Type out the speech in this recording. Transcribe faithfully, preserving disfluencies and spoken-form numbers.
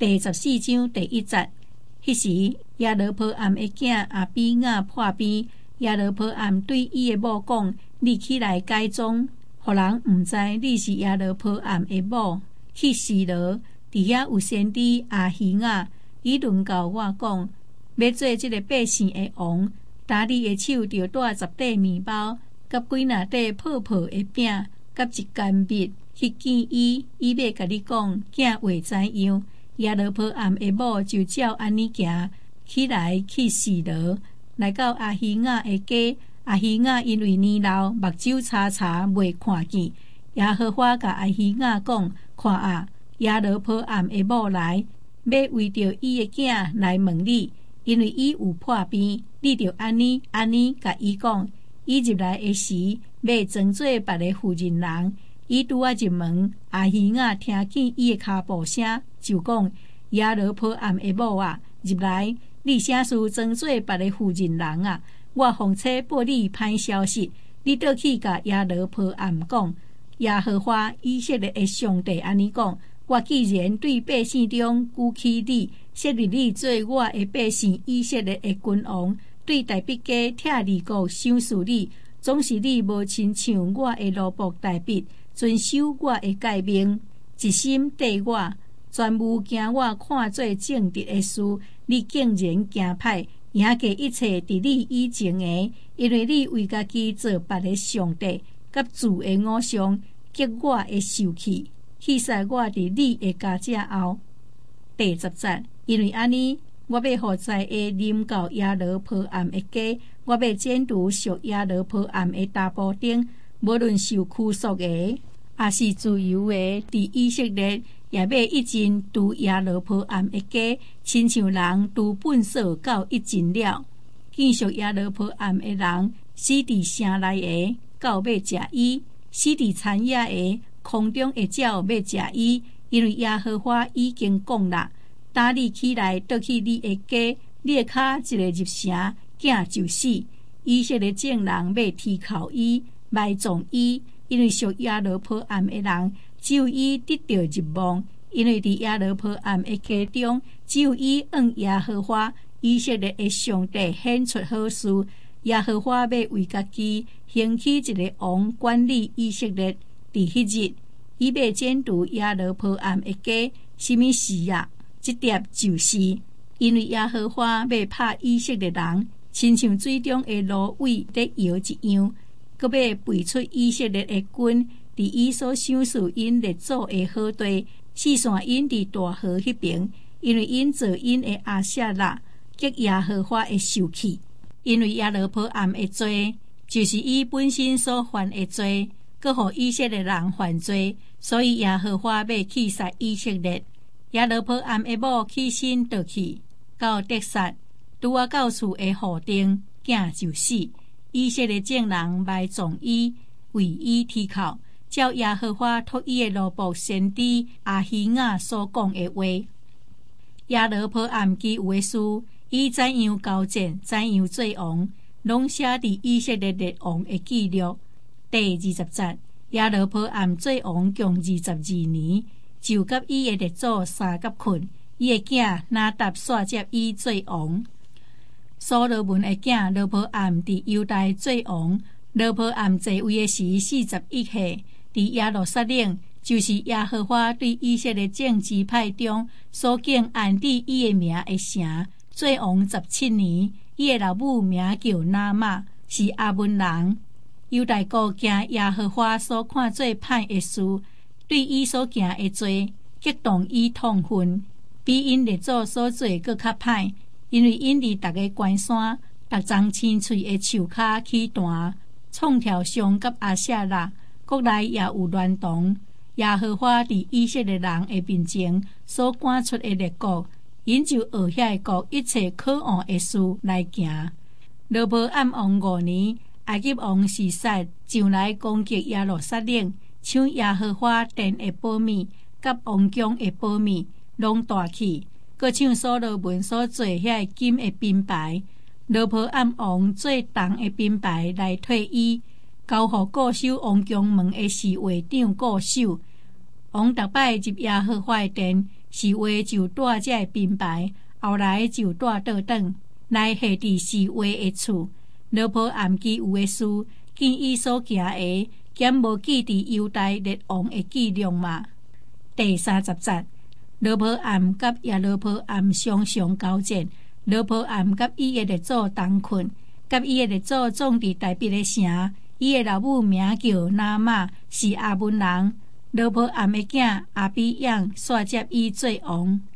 第十四章第一节，迄时耶罗波暗的囝阿比雅破病，耶罗波暗对伊的某讲：你起来改装，互人毋知你是耶罗波暗的某。去示罗，伫遐有先知阿希雅，伊轮到我讲，要做即个百姓的王，打你的手着带十块面包，甲几若块泡泡的饼，甲一干蜜去见伊。伊要甲你讲，囝话知样？耶罗波暗的某就照安尼行起来去示罗，来到阿希雅的家。阿希雅因为年老，目睭查查袂看见。耶和华甲阿希雅讲：看啊，耶罗波暗的某来，要为着伊的囝来问你，因为伊有破病，你着安尼安尼甲伊讲。伊入来的时，要装作别个妇人人。伊拄啊入门，阿希雅听见伊的脚步声，就讲：耶罗波暗的某啊，入来，你啥事装作别个妇人人啊？我奉册报你歹消息，你倒去甲耶罗波暗讲。耶和华以色列的上帝安尼讲：我既然对百姓中举起你，设立你做我的百姓以色列的君王，对大毕家拆利国赏赐你，总是你无亲像我的奴仆大毕，遵守我的诫命，一心对我，全无惊我看做正直的事，你竟然惊歹，赢过一切伫你以前的，因为你为家己做别的上帝，甲自的偶像，激我的受气，气使我伫你的家者后。第十节，因为安尼，我要互在下临到耶罗波暗的家，我要剪除属耶罗波暗的大布丁，无论受拘束的，也是自由的，伫以色列也要一尽除耶罗波暗的家，亲像人除粪扫到一尽了。见属耶罗波暗的人，死伫城内的，狗要食伊；死伫田野的，空中的鸟要食伊。因为耶和华已经讲啦，打你起来，倒去你的家，你的脚一个入城，囝就死。以色列众人要提靠伊，埋葬伊，因为属耶罗波暗的人，只有伊得到入望。因为伫耶罗波暗的家中，只有伊向耶和华以色列的上帝显出好事。耶和华要为家己兴起一个王管理以色列。伫迄日，伊要剪除耶罗波暗的家。什么事啊？这点就是，因为耶和华要拍以色列人，亲像水中的芦苇在摇一样，搁要背出以色列的军，伫伊所赏赐因列祖的好地，四散因伫大河迄边，因为因做因的阿舍拉，激耶和华的受气。因为耶罗波暗的罪，就是伊本身所犯的罪，搁互以色列人犯罪，所以耶和华要气杀以色列。耶罗波暗的某起身倒去，到得撒，拄啊到厝的户顶，囝就死。以色列众人埋葬伊，为伊提靠，照耶和华托伊的奴仆先知阿希雅所讲的话。耶罗波暗记有的事，伊怎样交战，怎样做王，拢写伫以色列列王的记录。第二十节，耶罗波暗做王共二十二年，就甲伊的列祖三甲困，伊的囝拿答煞接伊做王。所罗门的囝罗波暗伫犹大做王，罗波暗在位的时四十一岁，伫耶路撒冷，就是耶和华对以色列众支派中所敬安置伊的名的城。做王十七年，伊的老母名叫拿玛，是阿门人。犹大国行耶和华所看做歹的事，对伊所行的罪，激动伊痛恨，比因列祖所做搁较歹。因为因伫逐个关山，逐张青翠的树骹起弹，创条上甲阿舍拉，国内也有乱动。耶和华伫以色列人的面前所赶出的列国，因就学遐国一切可恶的事来行。罗波暗王五年，埃及王示撒上来攻击耶路撒冷，抢耶和华殿的宝物，甲王宫的宝物，拢带去。搁抢所罗门所做遐金的兵牌，罗波暗王做铜的兵牌来退伊，交互固守王宫门的侍卫长固守。王逐摆入耶和华的殿， 是话就带这个兵牌，后来就带倒转，来下伫是话的厝。罗波暗记有的事，见伊所行的，减无记伫犹大列王的记录嘛。第三十节，罗波暗甲耶罗波暗常常交战，罗波暗甲伊的列祖同困，甲伊的列祖葬伫大别的城。伊的老母名叫拿玛，是阿文人。罗波暗的囝阿比养煞接伊做王。